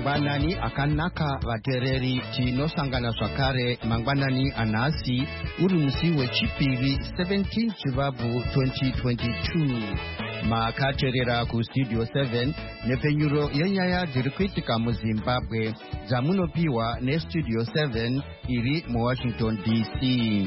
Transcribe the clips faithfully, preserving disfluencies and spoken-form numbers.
Mangwanani akanaka vatereri tinosangana zvakare mangwanani anhasi uri musi wechipiri seventeenth Chivabvu twenty twenty-two. Makaterera kustudio seven nepfenyuro yenyaya dziri kuitika muZimbabwe dzamunopiwa nestudio seven iri muWashington D C.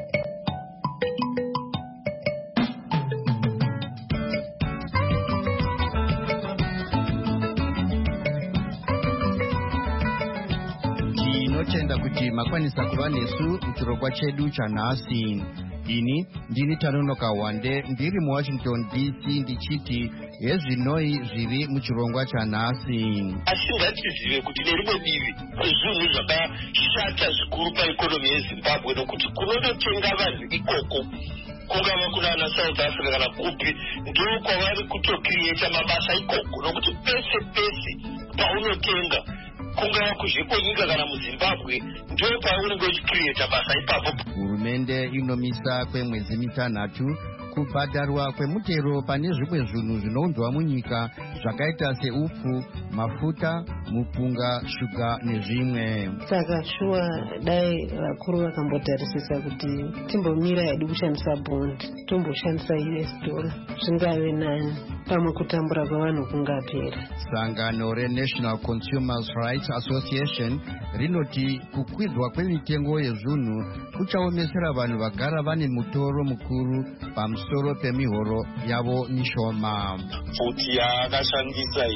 Tinotenda kuti makwanisa kuva nesu muchirongwa chedu chanhasi. Ini ndini Tanonoka Wande ndiri muWashington D C ndichiti hezvinoi zviri muchirongwa chanhasi. Asi ngatizive kuti nerimwe divi zvinhu zvakashata zvikuru paikonomi yeZimbabwe nokuti kunototenga vanhu ikoko kungava kunana South Africa kana kupi ndiko kwavari kutokiriyeta mabasa ikoko nokuti pese pese paunotenga kungava kuzvikonyika kana muZimbabwe ndio paunenge uchikiriyeta basa ipapo. Hurumende inomisa kwemwedzi mitanhatu kubhadharwa kwemutero pane zvimwe zvinhu zvinounzwa munyika zvakaita seupfu, mafuta, mupunga, shuga nezvimwe. Saka shuwa dai vakuru vakambotarisisa kuti timbomira hedu kushandisa bond tomboshandisa U S dollar zvingave nani pamwe kutambura kwavanhu kungapera. Sangano reNational Consumers Rights Association rinoti kukwidzwa kwemitengo yezvinhu kuchaomesera vanhu vagara vane mutoro mukuru pamusoro pemihoro yavo mishoma. Futi yakashandisa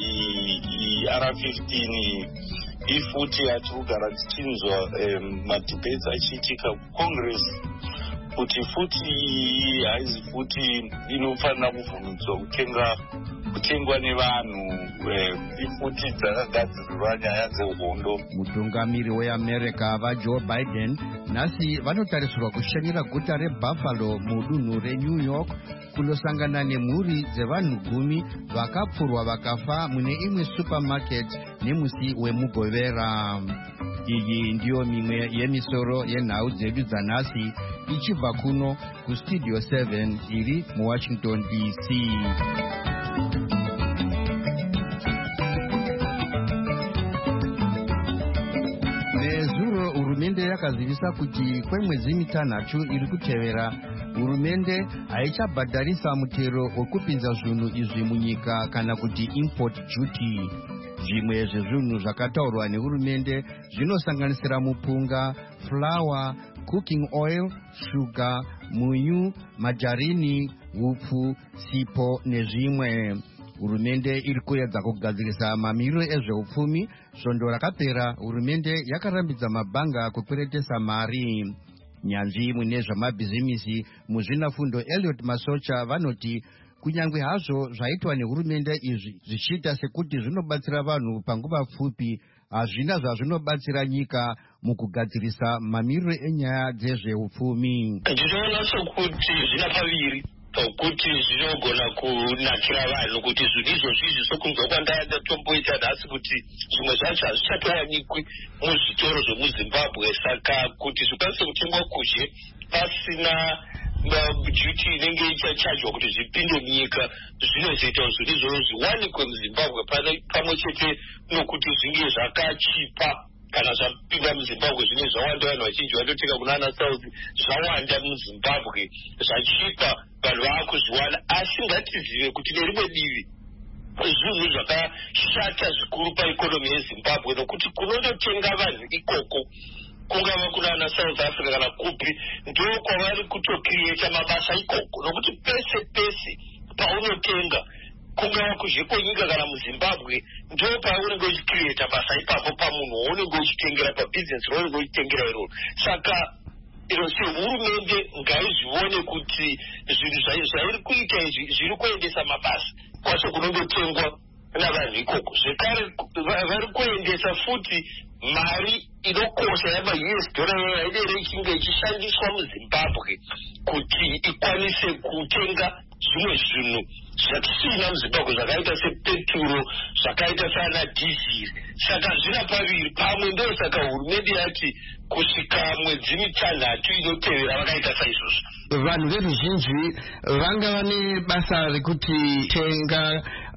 i R fifteen ifuti yatirikugara tichinzwa madebate achiitika kuCongress kuti futi haizi futi inofanira kubvumidzwa kutenga kutengwa nevanhu ifuti dzakagadzirirwa nyaya dzehondo. Mutungamiri weAmerica vaJoe Biden nhasi vanotarisirwa kushanyira guta reBuffalo mudunhu reNew York kunosangana nemhuri dzevanhu gumi vakapfurwa vakafa mune imwe supermarket nemusi wemugovera. Iyi ndiyo mimwe yemisoro yenhau dzedu dzanhasi ichibva kuno kustudio seven iri muWashington D C. Nezuro hurumende yakazivisa kuti kwemwedzi mitanhatu iri kutevera hurumende haichabhadharisa mutero wekupinza zvinhu izvi munyika kana kuti import duty. Zvimwe zvezvinhu zvakataurwa nehurumende zvinosanganisira mupunga, flour, cooking oil, shuga, munyu, majarini, hupfu, sipo nezvimwe. Hurumende iri kuedza kugadzirisa mamiriro ezveupfumi. Svondo rakapera hurumende yakarambidza mabhanga kukweretesa mari. Nyanzvi mune zvamabhizimisi muzvinafundo Elliot Masocha vanoti kunyange hazvo zvaitwa nehurumende izvi zvichiita sekuti zvinobatsira vanhu panguva pfupi, hazvina zvazvinobatsira nyika mukugadzirisa mamiriro enyaya dzezveupfumi. Ndinoona sokuti zvina paviri kuti zvinogona kunakira vanhu kuti zvinhu izvozvi sokunzwa kwandaenda tomboita nhasi kuti zvimwe zvacho hazvichatowanikwi muzvitoro zvemuZimbabwe, saka kuti zvikwanise kutengwa kuzhe pasina duty inenge ichachajwa kuti zvipinde munyika zvinozoita zvinhu izvozvo zviwanikwe muZimbabwe pamwe chete nokuti zvinge zvakachipa kana zvapinda muZimbabwe zvinenge zvawanda vanhu vachinji vanotenga kunana South zvawanda muZimbabwe zvachipa vanhu vaakuzviwana. Asi ngatizive kuti nerimwe divi zvinhu zvakashata zvikuru paikonomi yeZimbabwe nokuti kunototenga vanhu ikoko kungava kunana South Africa kana kupi ndiko kwavari kutokiriyeta mabasa ikoko nokuti pese pese paunotenga kungava kuzvikonyika kana muZimbabwe ndiko paunenge uchikiriyeta basa ipapo pamunhu waunenge uchitengera pabhizinesi raunenge uchitengera iroro. Saka iro sehurumende ngaizvione kuti zvinhu zvairi kuita izvi zviri kuendesa mabasa kwacho kunongotengwa navanhu ikoko. Zvekare vari kuendesa futi mari inokosha yama-U S dollar yaidere ichinge ichishandiswa muZimbabwe kuti ikwanise kutenga zvimwe zvinhu zvatisina muZimbabwe zvakaita sepeturo, zvakaita sana dhiziri. Saka zvina paviri pamwe ndo saka hurumende yati kusvika mwedzi mitanhatu inotevera vakaita saizvozvo. Vanhu veruzhinji vanga vane basa rekuti tenga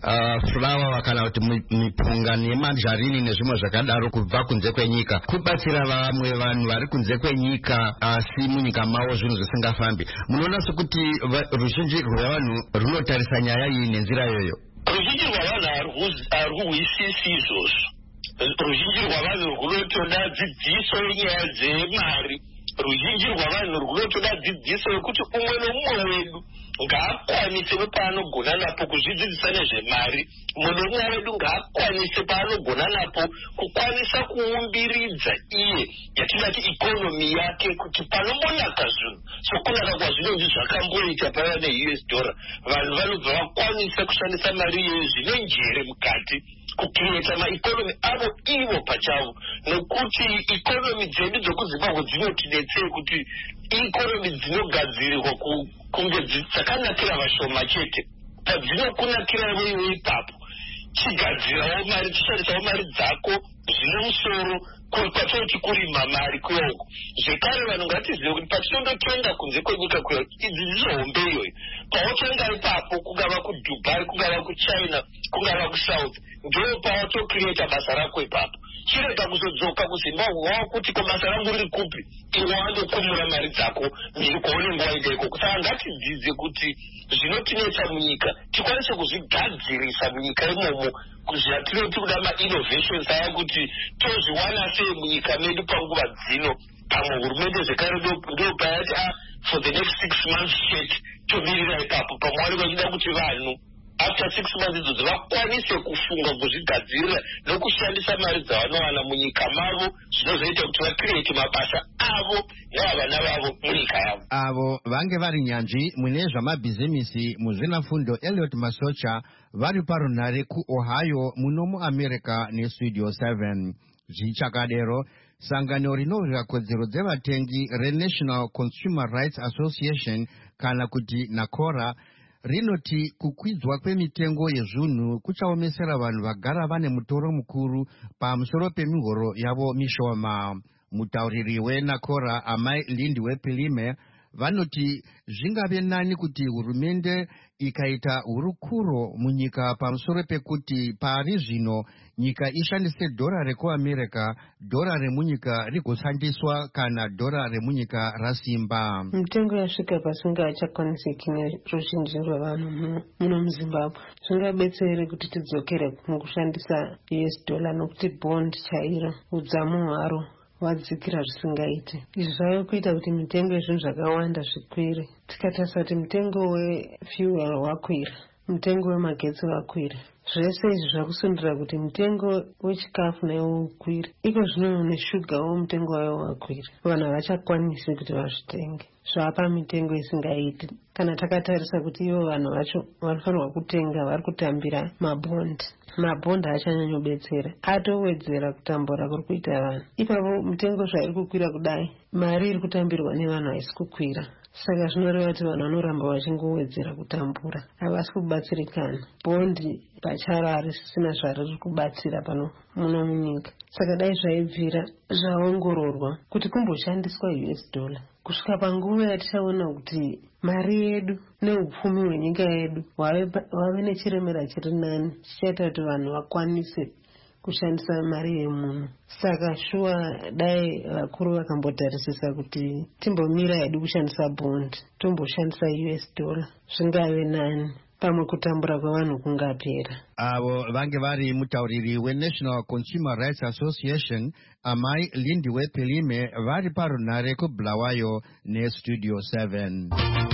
uh, fulawa kana kuti mipunga nemanjarini nezvimwe zvakadaro kubva kunze kwenyika kubatsira vamwe vanhu vari kunze kwenyika asi munyika mavo zvinhu zvisingafambi. Munoona sekuti ruzhinji rwevanhu runotarisa nyaya iyi nenzira yoyo? Ruzhinji rwavanhu harikuhwisisi izvozvo. Ruzhinji rwavanhu runotoda dzidziso yenyaya dzemari. Ruzhinji rwavanhu runotoda dzidziso yekuti umwe nomumwe wedu ngaakwanise paanogona napo kuzvidzidzisa nezvemari. Umwe nomumwe wedu ngaakwanise paanogona napo kukwanisa kuumbiridza iye yatingati ikonomi yake kuti panombonaka zvinhu sokunaka kwazvinonzi zvakamboita paya ne-U S dollar vanhu vanobva vakwanisa kushandisa mari iyoyo zvine njere mukati kucreata maikonomi avo ivo pachavo, nokuti ikonomi dzedu dzekuzimbabwe dzinotidetsere kuti ikonomi dzinogadzirirwa kunge dzakanakira vashoma chete. Padzinokunakira iwewe ipapo chigadzirawo mari, chishandisawo mari dzako zvine musoro kwatoti kurima mari kuyoko. Zvekare vanhu ngatizive kuti patinondotenga kunze kwenyika kuyo idzi dzizohombe iyoyo. Pawotenga ipapo kungava kuDubai, kungava kuChina, kungava kuSouth, ndo pawatocreata basa rako ipapo. Chirega kuzodzoka kuZimbabwe wakuti ko basa rangu riri kupi, iwe wandokumura mari dzako ndiri kwaunenge waenda ikoko. Saka ngatidzidze kuti zvinotinetsa munyika tikwanise kuzvigadzirisa munyika imomo, zvatinoti kuda ma-innovations aya kuti tozviwana sei munyika medu panguva dzino. Pamwe hurumende zvekare ndo payati a for the next six months chete tomirira ipapo, pamwe vari vachida kuti vanhu after six months idzodzo vakwanise kufunga kuzvigadzirira nokushandisa mari dzavanowana munyika mavo, zvinozoita kuti vacreate mabasa avo nevana vavo munyika yavo. Avo vange vari nyanzvi mune zvamabhizimisi muzvinafundo Elliot Masocha vari parunhare kuOhio muno muAmerica neStudio seven. Zvichakadero sangano rinorwira kodzero dzevatengi reNational Consumer Rights Association kana kuti NACORA rinoti kukwidzwa kwemitengo yezvinhu kuchaomesera vanhu vagara vane mutoro mukuru pamusoro pemihoro yavo mishoma. Mutauriri weNACORA Amai Lindiwe Pilime vanoti zvingave nani kuti hurumende ikaita hurukuro munyika pamusoro pekuti pari zvino nyika ishandise dhora rekuAmerica, dhora remunyika rigoshandiswa kana dhora remunyika rasimba. Mitengo yasvika pasinga achakwanisiki neruzhinji rwavanhu muno muZimbabwe. Zvingabetsere kuti tidzokere mukushandisa U S dollar nokuti bond chairo udzamu hwaro wadzikira zvisingaite. Izvi zvave kuita kuti mitengo yezvinhu zvakawanda zvikwire. Tikatarisa kuti mutengo wefuel wakwira, mutengo wemagetsi wakwira, zvese izvi zvakusundira kuti mutengo wechikafu nawo ukwire. Iko zvino neshugawo mutengo wayo wakwira, vanhu havachakwanisi kuti vazvitenge, zvapa mitengo isingaiti. Kana takatarisa kuti ivo vanhu vacho vanofanirwa kutenga vari kutambira mabhondi, mabhondi haachanyanyobetsera, atowedzera kutambura kuri kuita vanhu. Ipapo mutengo zvairi kukwira kudai, mari iri kutambirwa nevanhu haisi kukwira. Saka zvinoreva kuti vanhu vanoramba vachingowedzera kutambura, havasi kubatsirikana. Bhondi pacharo harisisina zvariri kubatsira pano muno munyika. Saka dai zvaibvira zvaongororwa kuti kumboshandiswa U S dollar kusvika panguva yatichaona kuti mari yedu neupfumi hwenyika yedu wave nechiremera chiri nani, chichaita kuti vanhu vakwanise kushandisa mari yemunhu. Saka shuwa dai vakuru vakambotarisisa kuti timbomira hedu kushandisa bond, tomboshandisa U S dollar, zvingave nani, pamwe kutambura kwevanhu kungapera. Avo vange vari mutauriri weNational Consumer Rights Association Amai Lindiwe Pilime vari parunhare kuBulawayo neStudio seven.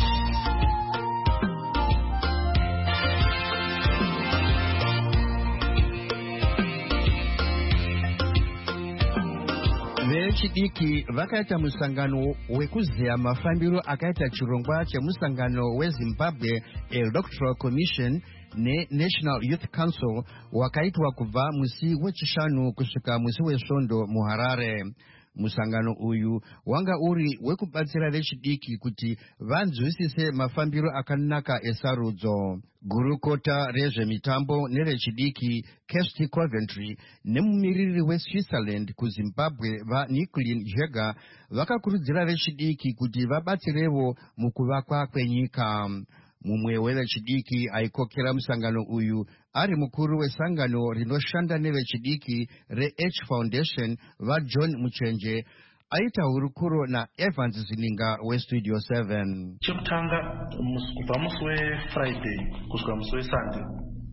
Vechidiki vakaita musangano wekuziya mafambiro akaita chirongwa chemusangano weZimbabwe Electoral Commission neNational Youth Council wakaitwa kubva musi wechishanu kusvika musi wesvondo muHarare. Musangano uyu wanga uri wekubatsira vechidiki kuti vanzwisise mafambiro akanaka esarudzo. Gurukota rezvemitambo nerechidiki Kirsty Coventry nemumiriri weSwitzerland kuZimbabwe vaNicolin Jega vakakurudzira vechidiki kuti vabatsirevo mukuvakwa kwenyika. mumwe wevechidiki aikokera musangano uyu ari mukuru wesangano rinoshanda nevechidiki reH Foundation vaJohn Muchenje aita hurukuro naEvans Zininga weStudio seven. Chekutanga kubva musi weFriday kusvika musi weSunday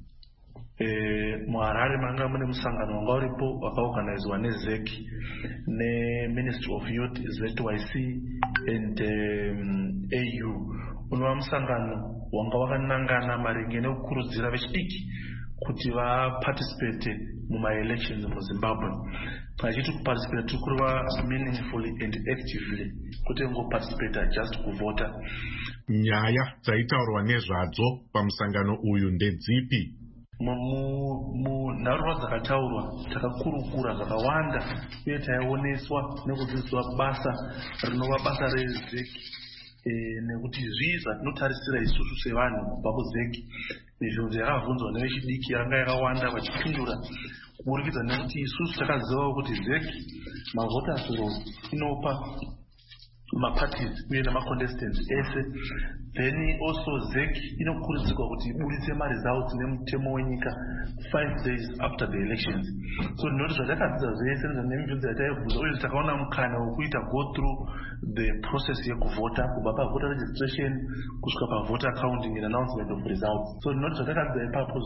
muHarare manga mune musangano wanga uripo wakaorganizwa neZEC neMinistry of Youth, Z Y C and um, A U. Unova musangano wanga wakanangana maringe nekukurudzira vechidiki kuti vaparticipate mumaelections muZimbabwe. Pachiti kuparticipate tiri kureva meaningfully and actively, kuti ngoparticipate just kuvota. Nyaya dzaitaurwa nezvadzo pamusangano uyu ndedzipi? Munharaunda dzakataurwa takakurukura zvakawanda uye taioneswa nekudzidziswa basa rinova basa reZEC nekuti zvii zvatinotarisira isusu sevanhu kubva kuZEC. Izvo zvakabvunzwa nevechidiki yanga yakawanda vachipindura kuburikidza nekuti isusu takazivawo kuti ZEC mavoters roll inopa maparties uye namacontestants ese. Then also ZEC inokurudzirwa kuti ibudise maresults nemutemo wenyika five days after the elections. So ndinoti zvatakadzidza zvese nemibvunzo yataibvunza uye takaona mukana wekuita go through the process yekuvota kubva pavoter registration kusvika pavoter counting and announcement of results. So ndinoti zvatakadzidza ipapo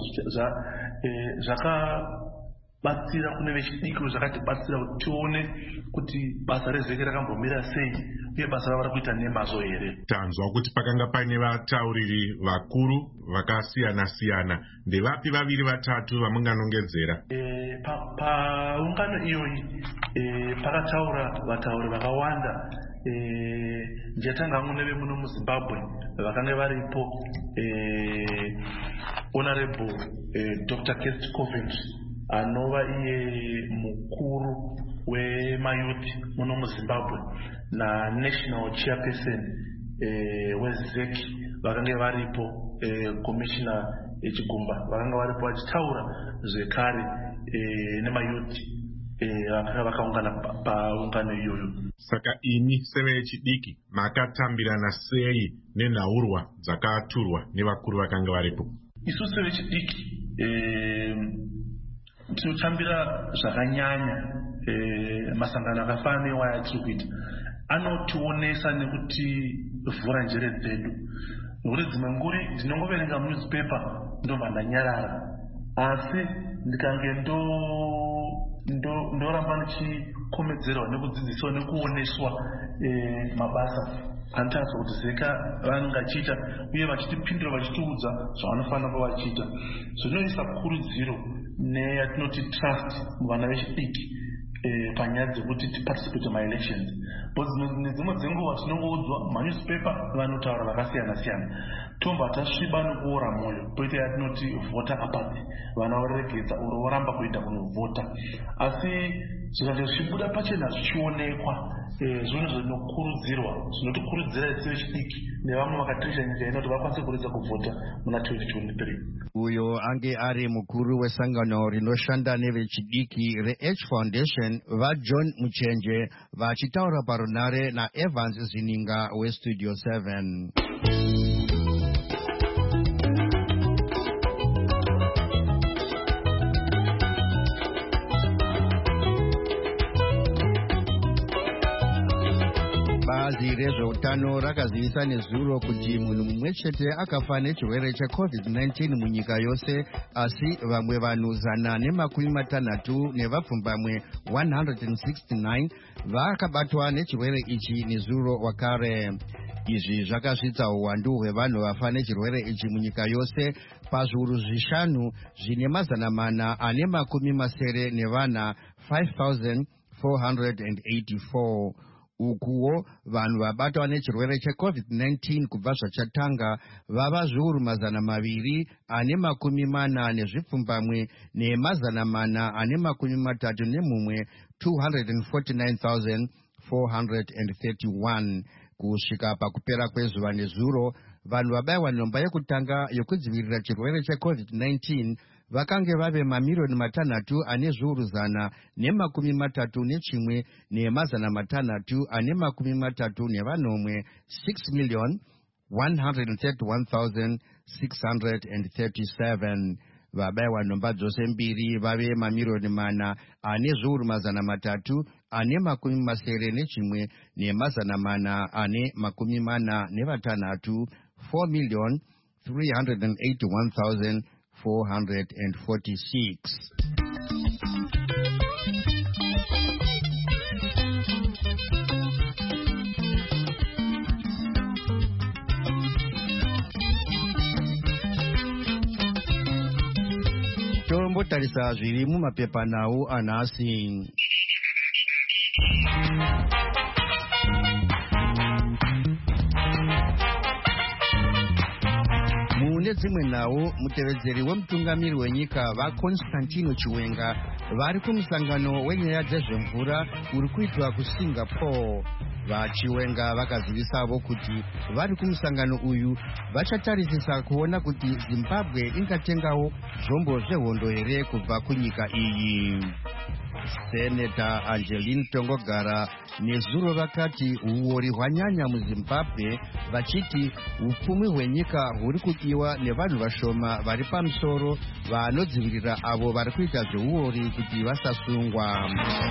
zvakabatsira kune vechidiki, zvakatibatsira kuti tione kuti basa reZEC rakambomira sei uye basa ravo rakuita nemazvo here. Tanzwa kuti pakanga paine vatauriri vakuru vakasiyana siyana. Ndevapi vaviri vatatu vamunganongedzera? E, paungano pa iyoyi e, pakataura vatauri vakawanda. E, ndiyatanga hangu nevemuno muZimbabwe vakanga varipo e, Honorable e, Doctor Kest Coventry anova iye mukuru wemayuthi muno muZimbabwe na national chairperson eh, weZEC vakanga varipo eh, commissioner echigumba vakanga varipo vachitaura zvekare eh, nemayuthi eh, vakanga vakaungana paungano iyoyo. Saka ini sevechidiki makatambirana sei nenhaurwa dzakaturwa nevakuru vakanga varipo? Isusu sevechidiki eh, tinotambira zvakanyanya eh, masangano akafana newaya atiri kuita anotionesa nekuti vhura njere dzedu, nokuti dzimwe nguri ndinongoverenga newspaper ndobva ndanyarara, asi ndikange ndo ndo ndoramba ndichikomedzerwa nekudzidziswa nekuoneswa eh, mabasa anotariswa kuti ZEC vangachiita uye vachitipindura vachitiudza zvavanofanira kuva vachiita. Zvinoisa kurudziro neyatinoti trust muvana vechidiki eh, panyaya dzekuti tiparticipate maelections. Nedzimwe dzenguva tinongoudzwa manewspaper vanotaura vakasiyana siyana, tomba tasviba nekuora mwoyo poita yatinoti voter apathy, vana voregedza uro voramba kuenda kunovhota, asi zvikati zvichibuda pachena zvichionekwa eh, zvinhu zvinokurudzirwa zvinotokurudzira isi vechidiki nevamwe vakatirisha nyika ino kuti vakwanise kuridza kuvhota muna twenty twenty-three. Uyo ange ari mukuru wesangano rinoshanda nevechidiki reH Foundation vaJohn Muchenje vachitaura parunare naEvans Zininga weStudio seven. Bazi rezveutano rakazivisa nezuro kuti munhu mumwe chete akafa nechirwere checovid nineteen munyika yose, asi vamwe vanhu zana nemakumi matanhatu nevapfumbamwe one hundred sixty-nine vakabatwa nechirwere ichi nezuro wakare. Izvi zvakasvitsa uwandu hwevanhu vafa nechirwere ichi munyika yose pazviuru zvishanu zvine mazana mana ane makumi masere nevana five thousand four hundred eighty-four. Ukuwo vanhu vabatwa nechirwere checovid nineteen kubva zvachatanga vava zviuru mazana maviri ane makumi mana nezvipfumbamwe nemazana mana ane makumi matatu nemumwe two hundred forty-nine thousand four hundred thirty-one. Kusvika pakupera kwezuva nezuro, vanhu vabayiwa nhomba yekutanga yokudzivirira chirwere checovid nineteen vakange vave mamiliyoni matanhatu ane zviuru zana nemakumi matatu nechimwe nemazana matanhatu ane makumi matatu nevanomwe six million one hundred thirty-one thousand six hundred thirty-seven. Vabayiwa nhomba dzose mbiri vave mamiriyoni mana ane zviuru mazana matatu ane makumi masere nechimwe nemazana mana ane makumi mana nevatanhatu four million three hundred eighty-one thousand four hundred forty-six. Tombotarisa zviri mumapepanhau anhasi. Mune dzimwe nhau, mutevedzeri wemutungamiri wenyika vaConstantino Chiwenga vari kumusangano wenyaya dzezvemvura uri kuitwa kuSingapore. VaChiwenga vakazivisavo kuti vari kumusangano uyu vachatarisisa kuona kuti Zimbabwe ingatengawo zvombo zvehondo here kubva kunyika iyi. Seneta Angeline Tongogara nezuro vakati uori hwanyanya muZimbabwe vachiti upfumi hwenyika huri kudiwa nevanhu vashoma vari pamusoro vanodzivirira avo vari kuita zveuori kuti vasasungwa.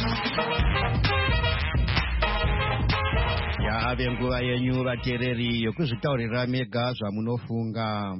Yave nguva yenyu vateereri yokuzvitaurira mega zvamunofunga.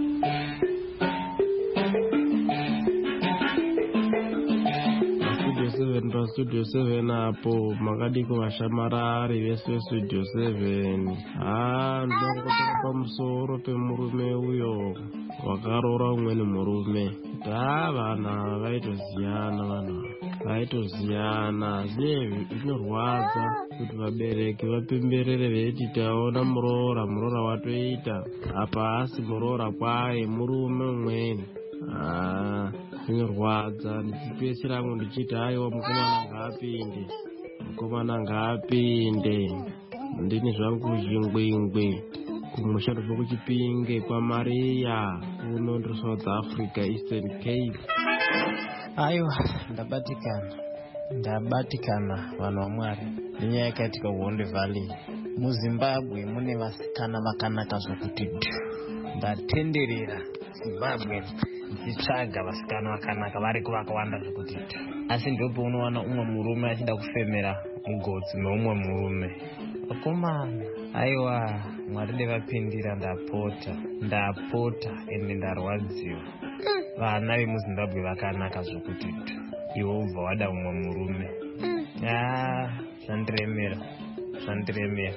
Studio seven apo makadiko vashamarari vese vestudio seven. Ah, ndongotoka pamusoro pemurume uyo wakaroora umweni murume. Da vana vaitoziyana vanhu vaitoziyana zve zvinorwadza kuti vabereki vapemberere veiti taona muroora muroora watoita apa asi muroora kwaye murume umweni. Ah, zvinorwadza. Ndichipedzisira hangu ndichiti haiwa mukomana ngaapinde mukomana ngaapinde ndini zvangu zvingwingwi kumushando zvekuchipinge kwaMariya kuno ndiri South Africa Eastern Cape. Aiwa, ndabatikana ndabatikana vanhu vaMwari nenyaya yakaitika kuHonde Valley muZimbabwe. Mune vasikana vakanaka zvokuti ndatenderera Zimbabwe ndichitsvaga vasikana vakanaka variko vakawanda zvokuti, asi ndopo unowana umwe murume achida kufemera mugotsi meumwe murume. Vakomana, aiwa, Mwari ndevapindira. Ndapota ndapota ende ndarwadziwa. Vana vemuZimbabwe vakanaka zvokuti iwe ubva wada umwe murume. Ah, zvandiremera zvandiremera.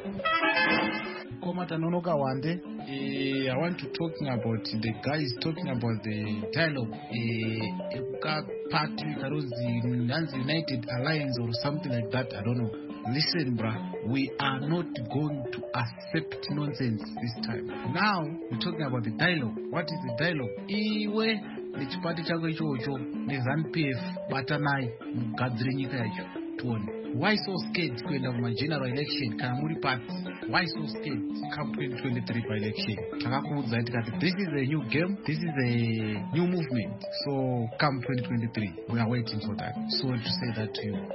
Komata Nonoka Wande, uh, I want to talking about the guy is talking about the dialogue. Uh, party Nanzi United Alliance or something like that. I don't know. Listen, bruh, we are not going to accept nonsense this time. Now we're talking about the dialogue. What is the dialogue? Iwe nechipati chako ichocho neZANU-P F batanai mugadzire nyika yacho tuone. Why so scared kuenda kuma general election kana muri party? Why so scared come twenty twenty-three by election? Takakuudza tikati this is a new game, this is a new movement. So come twenty twenty-three we are waiting for that. So to say that to you.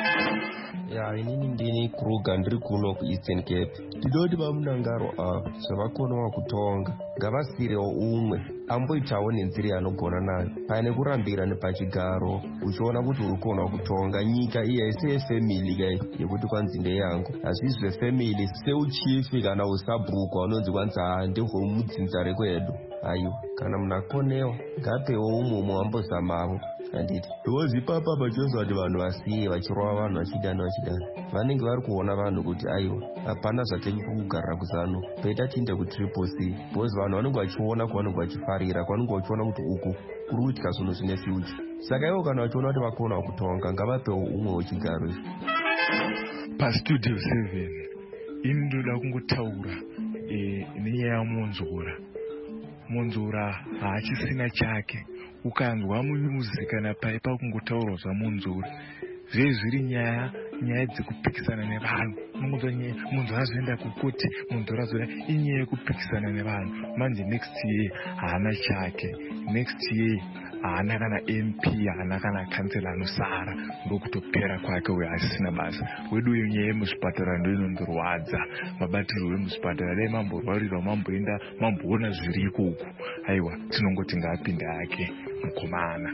Ya inini ndini Kruger ndiri kuno kuEastern Cape. Ndinoti vamunangaro ava zvavakonawa kutonga ngavasirewo umwe amboitawo nenzira yanogona nayo pane kurambira nepachigaro uchiona kuti uri kuona kutonga nyika iya ise yefamily kai yekuti kwanzi ndeyangu hazvisi zvefamily seuchifi kana usabhukwa unonzi kwanzi haa ndehwemudzinza rekwedu. Aiwa, kana munakonewa ngapewo umwe umwe wambozamavo handiti because ipapa pachizozi kuti vanhu vasiye vachirova vanhu vachidana vachidana vanenge vari kuona vanhu kuti aiwa hapana zvatenge kugarira kuzano paita tiinde kutriple C because vanhu vanenge vachiona kwavanenge vachifarira kwavanenge vachiona kuti uku kuri kuitika zvinhu zvine future. Saka ivo kana vachiona kuti vakona kutonga ngavapewo umwe wechigaro izvo. Pastudio seven ini ndoda kungotaura nenyaya yaMonzora. Monzora haachisina chake. Ukanzwa munyuzi kana paipa kungotaura zvaMonzora zve zviri nyaya nyaya dzekupikisana nevanhu. Unongodzwa munhu azoenda kukoti, munhu azoenda, inyaya yekupikisana nevanhu. Manje next year haana chake, next year haana kana M P, haana kana kansela anosara, ndokutopera kwake uyo asisina basa. Wedu uyo nyaya yemuzvipatara ndo inondorwadza, mabatirwo emuzvipatara dai mamborwarirwa, mamboenda mamboona zviri ikoko. Aiwa, tinongoti ngaapinde hake mukomana.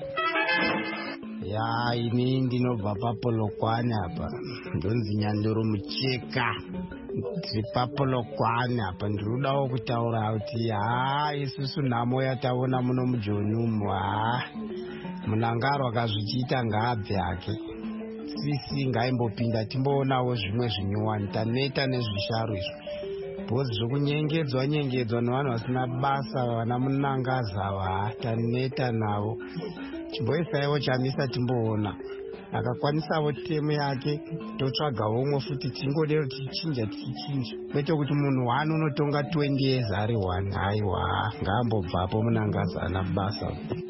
Ya, ini ndinobva paPolokwane apa, ndonzi Nyandoro Mucheka. Ndiri paPolokwane apa, ndirudawo kutaura kuti haa isusu nhamo yataona muno muJoni umu, haa Munangaro akazvichiita ngaabve hake. Sisi ngaimbopinda timboonawo zvimwe zvinyuwani, taneta nezvisharu izvi. Bhozi zvekunyengedzwa nyengedzwa nevanhu vasina basa, vana Munangaza ava, taneta navo. Chimboisaiwo chamisa timboona. Akakwanisawo temu yake, totsvagawo umwe futi tingodero tichinja tichinja. Kwete kuti munhu wani unotonga twenty years ari one. Haiwa, ngambobvapo Munangaza ana basa.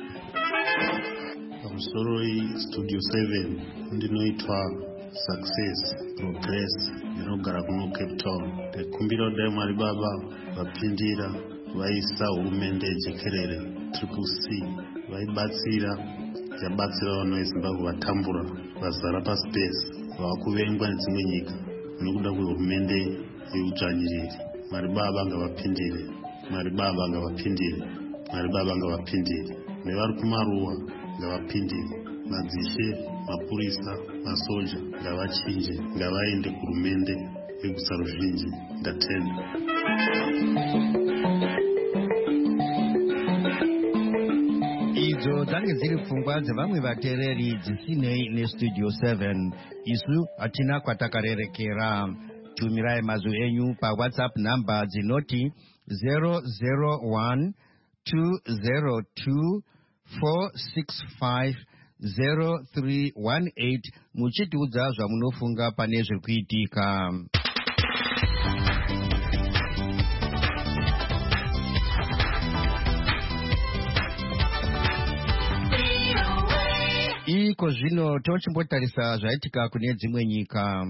Pamusoro Studio seven ndinoitwa Success Progress, ndinogara kuno Cape Town. Ndikumbira dai Mwari Baba vapindira vaisa hurumende jekerere Triple C vaibatsira yabatsira vanhu veZimbabwe vatambura vazara paspace vavakuvengwa nedzimwe nyika nekuda kwehurumende yeudzvanyiriri. Mwari Baba ngavapindire, Mwari Baba ngavapindire, Mwari Baba ngavapindire. Nevari kumaruwa ngavapindire, madzishe, mapurisa, masoja ngavachinje, ngavaende kuhurumende yekusaruzhinji. Ndatenda. Idzo dzange dziri pfungwa dzevamwe vateereri dzisinei neStudio seven. Isu hatina kwatakarerekera. Tumirai mazwi enyu paWhatsApp namba dzinoti zero zero one two zero two four six five zero three one eight muchitiudza zvamunofunga pane zviri kuitika. Iko zvino tochimbotarisa zvaitika kune dzimwe nyika.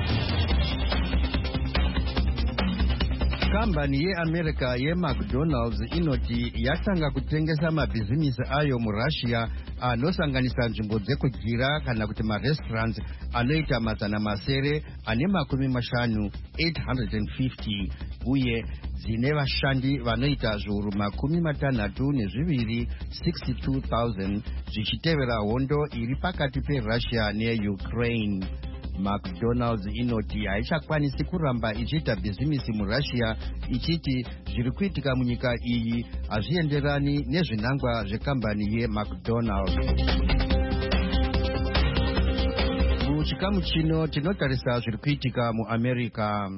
Kambani yeAmerica yeMcDonald's inoti yatanga kutengesa mabhizimisi ayo muRussia anosanganisa nzvimbo dzekudyira kana kuti marestaurants anoita mazana masere ane makumi mashanu eight hundred fifty uye dzine vashandi vanoita zviuru makumi matanhatu nezviviri sixty-two thousand zvichitevera hondo iri pakati peRussia neUkraine. McDonald's inoti haichakwanisi kuramba ichiita bhizimisi muRussia ichiti zviri kuitika munyika iyi hazvienderani nezvinangwa zvekambani yeMcDonald's. Muchikamu chino tinotarisa zviri kuitika muAmerica.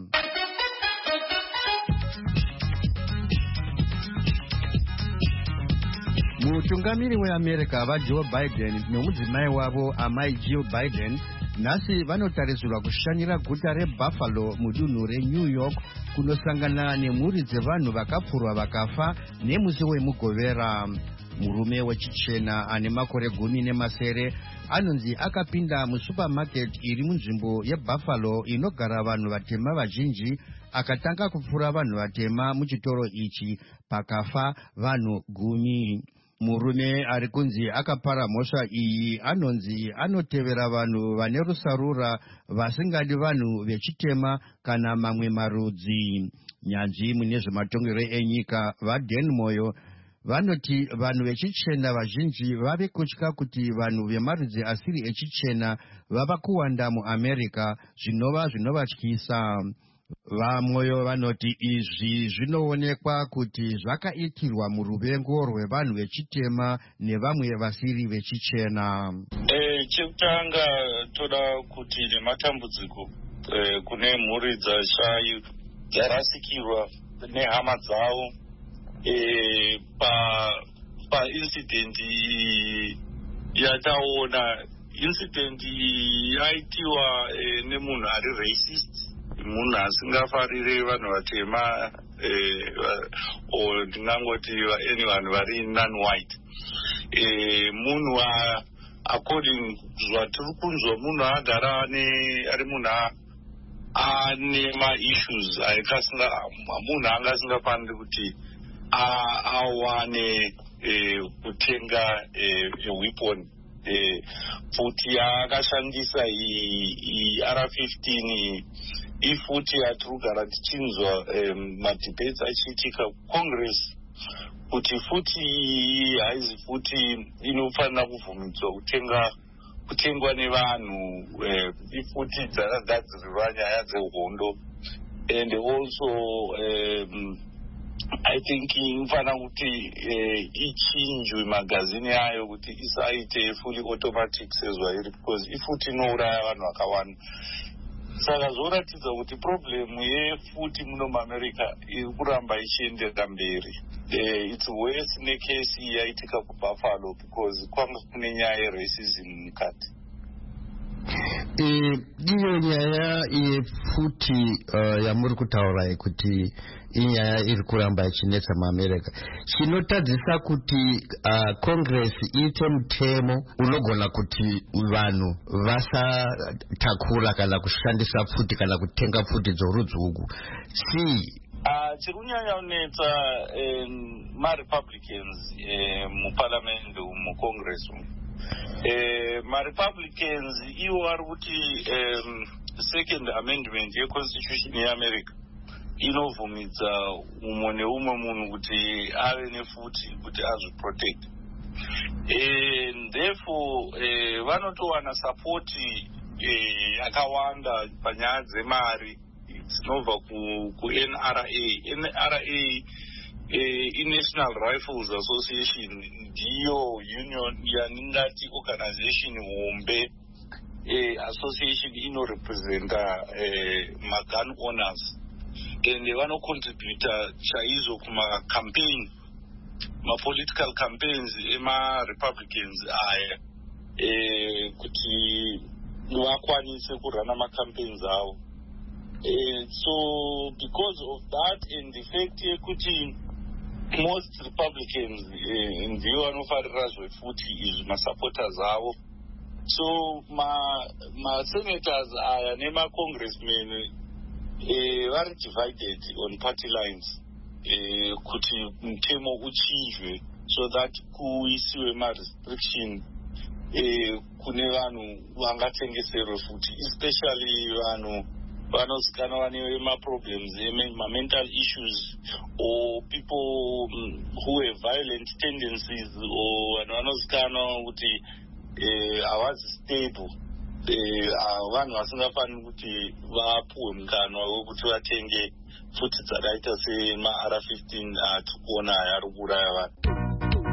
Mutungamiri weAmerica vaJoe Biden nomudzimai wavo amai Jill Biden nhasi vanotarisirwa kushanyira guta reBuffalo mudunhu reNew York kunosangana nemhuri dzevanhu vakapfurwa vakafa nemusi wemugovera. Murume wechichena ane makore gumi nemasere anonzi akapinda musupermarket iri munzvimbo yeBuffalo inogara vanhu vatema vazhinji akatanga kupfura vanhu vatema muchitoro ichi pakafa vanhu gumi. Murume ari kunzi akapara mhosva iyi anonzi anotevera vanhu vane rusarura vasingadi vanhu vechitema kana mamwe marudzi. Nyanzvi mune zvematongero enyika vaDan Moyo vanoti vanhu vechichena vazhinji vave kutya kuti vanhu vemarudzi asiri echichena vava kuwanda muAmerica zvinova zvinovatyisa. VaMoyo vanoti izvi zvinoonekwa kuti zvakaitirwa muruvengo rwevanhu vechitema nevamwe vasiri vechichena. Eh, chekutanga toda kuti nematambudziko eh, kune mhuri dzashayi dzarasikirwa nehama dzavo eh, pa pa incident yataona. Incident yaitiwa eh, nemunhu ari racist, munhu asingafarire vanhu vatema ndingangoti eni vanhu vari non-white. Munhu according zvatiri kunzwa munhu agara ari munhu ane ma-issues munhu anga asingafaniri kuti awane kutenga weapon futi akashandisa i-R fifteen ifuti yatiri kugara tichinzwa madebates achiitika Congress kuti futi haizi futi inofanira kubvumidzwa kutenga kutengwa nevanhu ifuti dzakagadzirirwa nyaya dzehondo, and also um, I think inofanira kuti ichinjwe magazini ayo kuti isaite fully automatic sezvairi, because ifuti inouraya vanhu vakawanda. Saka zvoratidza kuti problem yefuti muno muAmerica iri kuramba ichiendera mberi. Uh, it's worse nekesi yaitika kuBuffalo because kwanga kune nyaya yeracism mukati. Iyo nyaya yefuti uh, yamuri kutaura kuti inyaya iri kuramba ichinetsa muAmerica chinotadzisa kuti uh, Congress iite mutemo unogona kuti vanhu vasatakura kana kushandisa futi kana kutenga futi dzorudzi uku. Si Uh, chiri kunyanya kunetsa um, ma-Republicans uh, muparliament mucongress uh, ma-Republicans iwo vari kuti um, second amendment yeconstitution yeAmerica inovhumidza umwe neumwe munhu kuti ave nefuti kuti azviprotect, and therefore uh, vanotowana sapoti yakawanda uh, panyaya dzemari dzinobva ku-N R A. N R A i-National Rifles Association ndiyo union yaningati organization hombe association inorepresenta ma-gun owners, and vanocontributa chaizvo kuma-campaign ma-political campaigns ema-Republicans aya kuti vakwanise kurana ma-campaigns avo. Uh, so because of that and the fact yekuti most Republicans ndivo vanofarira zvefuti izvi masupporters avo, so ma-senators aya nema-congressmen vari divided on party lines uh, kuti mutemo uchinjwe so that kuisiwe ma-restriction uh, kune vanhu vangatengeserwe futi, especially vanhu vanozikanwa vane ma-problems, ma-mental issues, or people um, who have violent tendencies, or vanhu vanozikanwa kuti havazi stable, vanhu vasingafaniri kuti vapuwe mukanwa wekuti vatenge futi dzakaita sema-R fifteen atiri kuona aya ari kuuraya vanhu.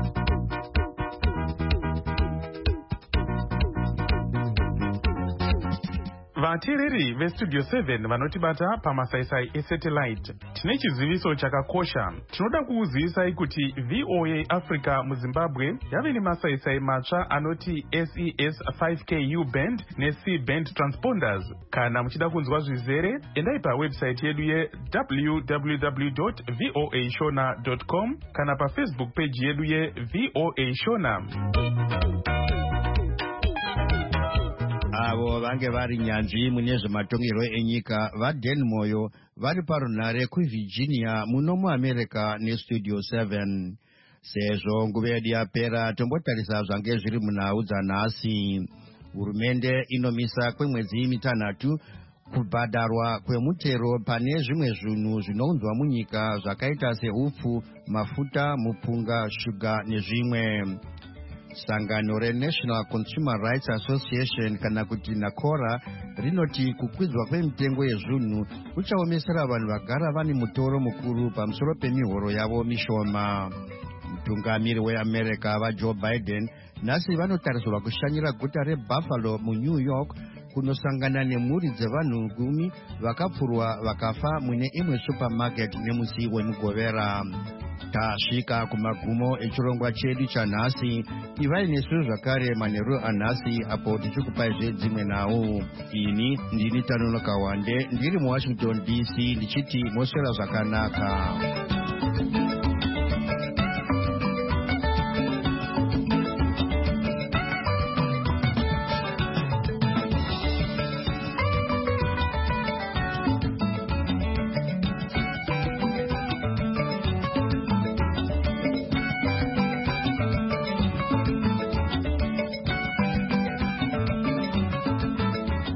vateereri vestudio seven vanotibata pamasaisai esatellite, tine chiziviso chakakosha. Tinoda kuuzivisai kuti V O A Africa muZimbabwe yave nemasaisai matsva anoti S E S five K U band ne-C band transponders. Kana muchida kunzwa zvizere, endai pawebsite yedu ye w w w dot voa shona dot com kana pafacebook page yedu ye V O A Shona. avo vange vari nyanzvi mune zvematongerwo enyika vaDan Moyo vari parunhare kuVirginia muno muAmerica nestudio seven. Sezvo nguva yedu yapera, tombotarisa zvange zviri munhau dzanhasi. Hurumende inomisa kwemwedzi mitanhatu kubhadharwa kwemutero pane zvimwe zvinhu zvinounzwa munyika zvakaita seupfu, mafuta, mupunga, shuga nezvimwe. Sangano reNational Consumer Rights Association kana kuti NACORA rinoti kukwidzwa kwemitengo yezvinhu kuchaomesera vanhu vagara vane mutoro mukuru pamusoro pemihoro yavo mishoma. Mutungamiri weAmerica vaJoe Biden nhasi vanotarisirwa kushanyira guta reBuffalo muNew York kunosangana nemhuri dzevanhu gumi vakapfurwa vakafa mune imwe supermarket nemusi wemugovera. Tasvika kumagumo echirongwa chedu chanhasi. Ivai nesu zvakare manheru anhasi apo tichikupai zvedzimwe nhau. Ini ndini Tanonoka Wande ndiri muWashington D C ndichiti moswera zvakanaka.